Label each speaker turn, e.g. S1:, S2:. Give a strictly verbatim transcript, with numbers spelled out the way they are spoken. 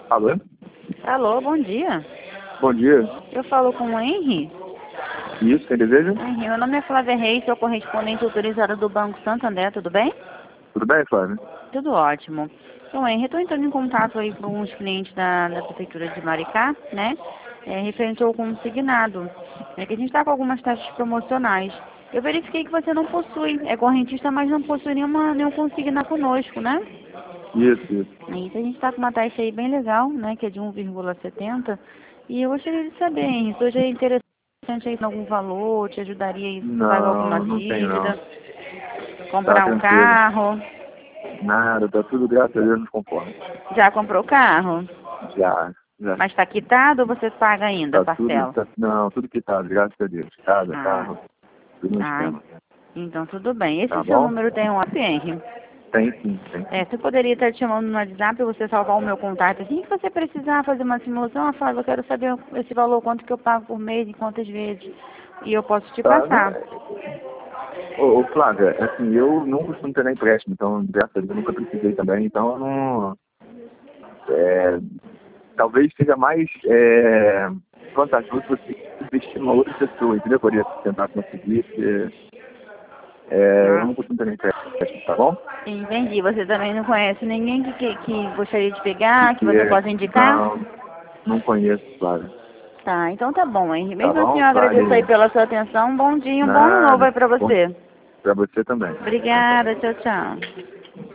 S1: Alô?
S2: Alô, bom dia.
S1: Bom dia.
S2: Eu falo com o Henry.
S1: Isso, quem deseja?
S2: Henry, meu nome é Flávia Reis, sou correspondente autorizada do Banco Santander, tudo bem?
S1: Tudo bem, Flávio?
S2: Tudo ótimo. Então, Henry, estou entrando em contato aí com uns clientes da, da Prefeitura de Maricá, né? É, referente ao consignado. É que a gente está com algumas taxas promocionais. Eu verifiquei que você não possui, é correntista, mas não possui nenhuma, nenhum consignado conosco, né?
S1: Isso, isso.
S2: Então a gente está com uma taxa aí bem legal, né? Que é de um vírgula setenta. E eu gostaria de saber, Henry, se hoje é interessante aí em algum valor, te ajudaria aí a pagar alguma
S1: Não, não tem não.
S2: dívida,
S1: Tá
S2: comprar um
S1: tranquilo.
S2: carro.
S1: Nada, tá tudo graças a Deus nos conforme.
S2: Já comprou o carro?
S1: Já, já.
S2: Mas está quitado ou você paga ainda,
S1: Tá tudo,
S2: parcela?
S1: tá, não, tudo quitado, graças a Deus. Casa,
S2: Ah,
S1: carro, tudo no
S2: ah,
S1: esquema.
S2: então tudo bem. Esse
S1: Tá
S2: seu
S1: bom?
S2: número tem um WhatsApp, Henry?
S1: Tem sim, tem sim.
S2: É, você poderia estar te chamando no WhatsApp para você salvar o meu contato. Assim que você precisar fazer uma simulação, eu falo, eu quero saber esse valor, quanto que eu pago por mês e quantas vezes. E eu posso te
S1: Tá,
S2: passar.
S1: né? Ô, ô Flávia, assim, eu não costumo ter nem empréstimo, então, graças a Deus, eu nunca precisei também, então eu não... É, talvez seja mais é, vantajoso você investir numa outra pessoa, entendeu? Poderia tentar conseguir, porque é, eu
S2: Ah,
S1: não costumo ter nem empréstimo, tá bom?
S2: entendi. Você também não conhece ninguém que, que, que gostaria de
S1: Que,
S2: pegar, que
S1: que
S2: você
S1: é,
S2: possa indicar?
S1: não, não conheço, Flávia.
S2: Tá, então tá bom, Henry.
S1: Tá
S2: Mesmo assim,
S1: bom,
S2: eu agradeço aí
S1: Flávia?
S2: pela sua atenção. Um bom dia, um bom ano novo
S1: Nada.
S2: aí pra
S1: Bom,
S2: você.
S1: pra você também. Tchau, tchau.
S2: Obrigada, tchau, tchau.